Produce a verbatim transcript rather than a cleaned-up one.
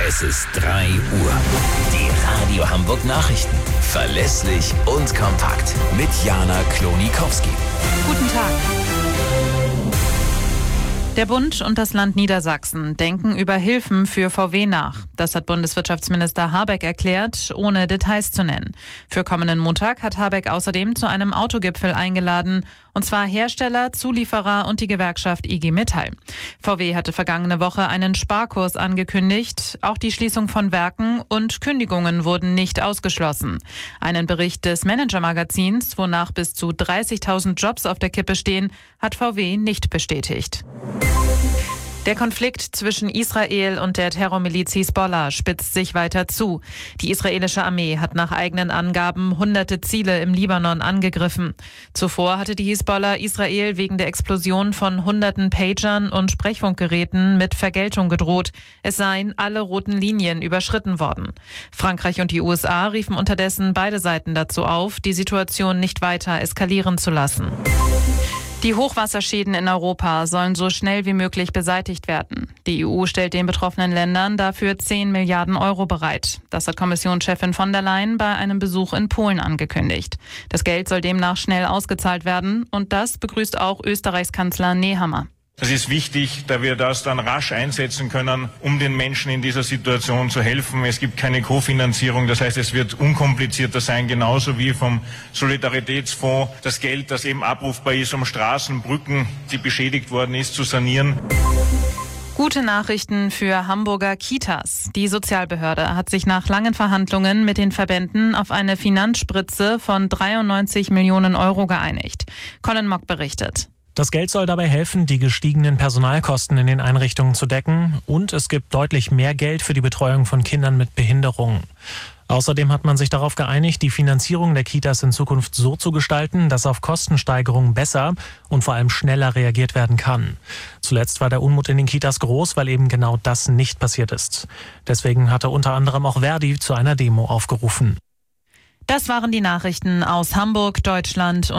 Es ist drei Uhr. Die Radio Hamburg Nachrichten. Verlässlich und kompakt. Mit Jana Klonikowski. Guten Tag. Der Bund und das Land Niedersachsen denken über Hilfen für V W nach. Das hat Bundeswirtschaftsminister Habeck erklärt, ohne Details zu nennen. Für kommenden Montag hat Habeck außerdem zu einem Autogipfel eingeladen, und zwar Hersteller, Zulieferer und die Gewerkschaft I G Metall. V W hatte vergangene Woche einen Sparkurs angekündigt. Auch die Schließung von Werken und Kündigungen wurden nicht ausgeschlossen. Einen Bericht des Manager-Magazins, wonach bis zu dreißigtausend Jobs auf der Kippe stehen, hat V W nicht bestätigt. Der Konflikt zwischen Israel und der Terrormiliz Hisbollah spitzt sich weiter zu. Die israelische Armee hat nach eigenen Angaben hunderte Ziele im Libanon angegriffen. Zuvor hatte die Hisbollah Israel wegen der Explosion von hunderten Pagern und Sprechfunkgeräten mit Vergeltung gedroht. Es seien alle roten Linien überschritten worden. Frankreich und die U S A riefen unterdessen beide Seiten dazu auf, die Situation nicht weiter eskalieren zu lassen. Die Hochwasserschäden in Europa sollen so schnell wie möglich beseitigt werden. Die E U stellt den betroffenen Ländern dafür zehn Milliarden Euro bereit. Das hat Kommissionschefin von der Leyen bei einem Besuch in Polen angekündigt. Das Geld soll demnach schnell ausgezahlt werden, und das begrüßt auch Österreichs Kanzler Nehammer. Es ist wichtig, da wir das dann rasch einsetzen können, um den Menschen in dieser Situation zu helfen. Es gibt keine Kofinanzierung, das heißt, es wird unkomplizierter sein, genauso wie vom Solidaritätsfonds das Geld, das eben abrufbar ist, um Straßen, Brücken, die beschädigt worden ist, zu sanieren. Gute Nachrichten für Hamburger Kitas. Die Sozialbehörde hat sich nach langen Verhandlungen mit den Verbänden auf eine Finanzspritze von dreiundneunzig Millionen Euro geeinigt. Colin Mock berichtet. Das Geld soll dabei helfen, die gestiegenen Personalkosten in den Einrichtungen zu decken, und es gibt deutlich mehr Geld für die Betreuung von Kindern mit Behinderungen. Außerdem hat man sich darauf geeinigt, die Finanzierung der Kitas in Zukunft so zu gestalten, dass auf Kostensteigerungen besser und vor allem schneller reagiert werden kann. Zuletzt war der Unmut in den Kitas groß, weil eben genau das nicht passiert ist. Deswegen hatte unter anderem auch Verdi zu einer Demo aufgerufen. Das waren die Nachrichten aus Hamburg, Deutschland und